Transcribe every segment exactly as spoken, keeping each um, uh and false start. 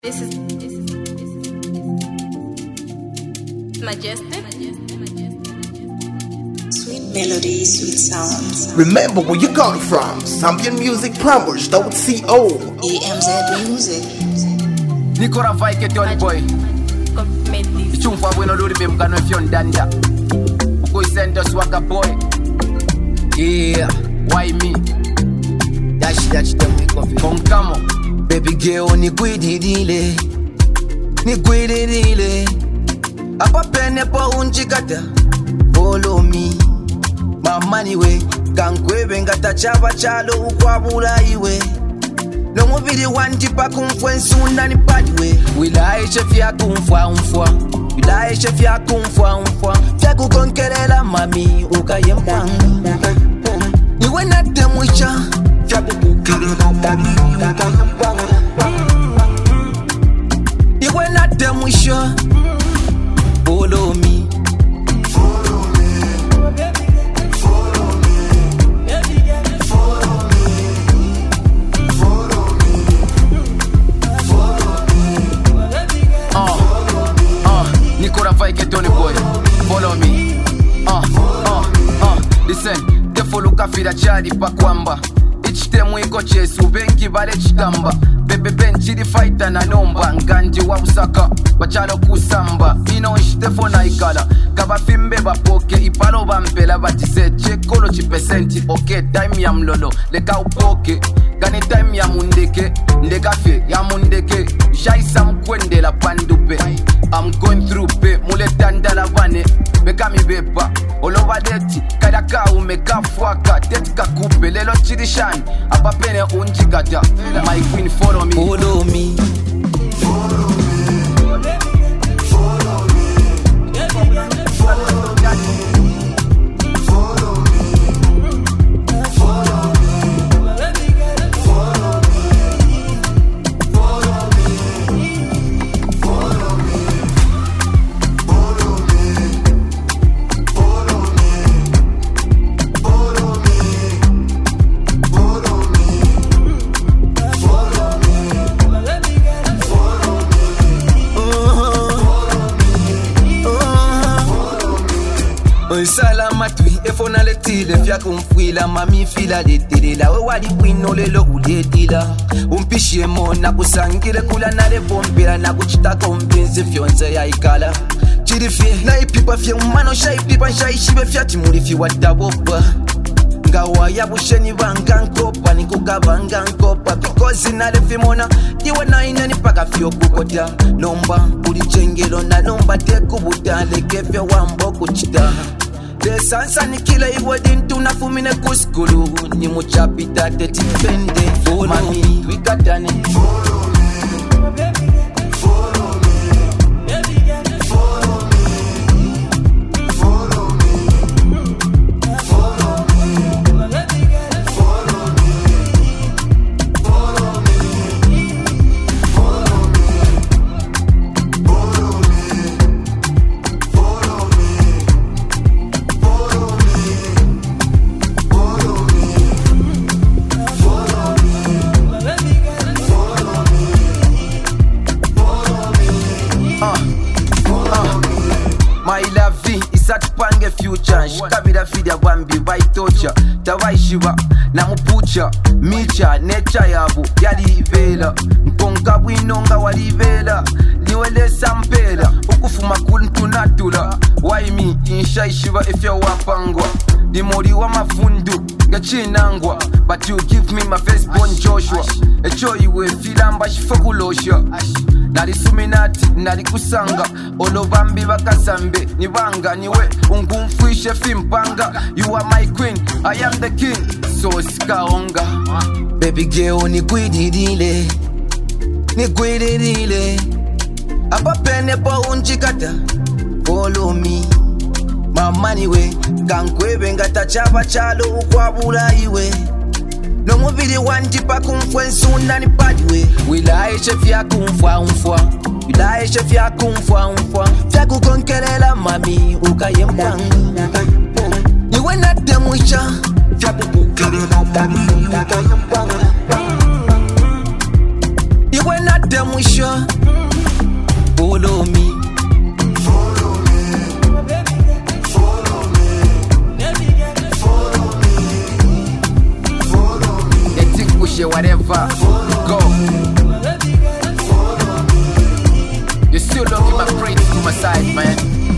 This is, this is, this is majestic. Sweet melodies, sweet sounds. Remember where you got it from. Zambian Music Plumbers dot co. E M Z Music. Nicola Vaike Tony Boy. Chumfa bueno lori be mkano fion danda. Uko senda swagga boy. Yeah, why me? Dash dash them we coffee. Konkamo. Baby girl ni gwididile. Ni gwididile. Apa pene po unjikata. Follow me. Mamani we. Kankwe ngata chava chalo ukwabula iwe. No mubiri wanjipa kumfwe nsuna ni padwe. Wilaishe fya kumfwa umfwa. Wilaishe fya kumfwa umfwa. Fya kukonkerela mami ukaye mpanga. Niwe nate mwisha. Fya kukonkerela mami ukaye mpanga. Niwe nate mwisha. Follow me. Nicola Vaike Tony Boy, follow me. Uh, uh, uh, listen, te follow kafira chadi pa kwamba. Ichitemu iko chesu, benki vale chitamba. Bebe benchi di fighter na nomba. Nganji wa usaka, bachalo kusamba. Ino ishitefo na ikala. Kaba fimbe bapoke, ipalo bampela batise. Chekolo chipesenti, okay, time ya mlolo. Leka upoke, gani time ya mundeke. Ndeka fe, ya mundeke. Shaisa mkwende la pandupe. I'm going through pe, mule tanda la vane. Beka mi bepa, olova deti. Kada ka umeka fuaka, deti kakupe. Lelo chirishani, apa pene unjigata. My queen follow me. Follow me. Follow me. Follow me. Follow Salama tui efona le tile fya kumfwila mami fila le telela we wali kwino lelo uledila umpishie mona kusangire kula nale bombela na kuchita kombenze fyonze ya ikala chirifie na ipipa fye umano shai pipa shai shibe fya timuri fi wadaboba ngawa ya busheni banga nkopa nikugabanga nkopa because nale fimona iwe na inani paka fyo kukota nomba uli chengelo na nomba tekubuta lekefya wambo kuchita de sansa ni kila iwe dintu na fumine kuskulu ni muchapita teti pende follow mami wikatane follow me follow me follow me follow me follow my lovey isatupange future shikabira fidya bambi baitocha tabaishiba na mupucha micha necha yabo yalivela nkonga bwinonga walivela liwelesa mpela ukufuma kuntunatula why me inshaishiba efya wapangwa dimori wa mafundu ngachinangwa but you give me my firstborn Joshua echo iwe filamba shifokulosha nali suminati nali kusanga olobambi bakasambe nibanga niwe ungumfwishe fimpanga you are my queen I am the king so sikaonga baby girl ni gwididile ni gwididile apa pene po unjikata follow me mamani we kankwe ngata chava chalo ukwabula iwe no mubiri wanjipa kumfwe nsuna ni padwe wilaishe fya kumfwa umfwa wilaishe fya kumfwa umfwa fya kukonkerela mami ukaye mpanga niwe nate mwisha fya kukonkerela mami ukaye mpanga iwe nate tufute mwisho. Follow me, Follow me, follow me, follow me, follow me. they think push it whatever. Go. You still don't give my praise to my side, man.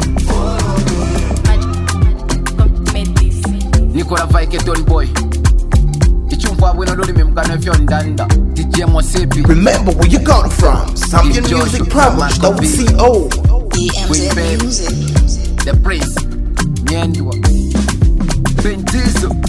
Nicola Viketon boy. Ichumfa bwino luli mimkano fyondanda. D J Mosepi. Remember where you got it from. Zambian Music Promise dot co. E M Queen Z Babe. Music. The Prince. Nyendwa. Bentizo.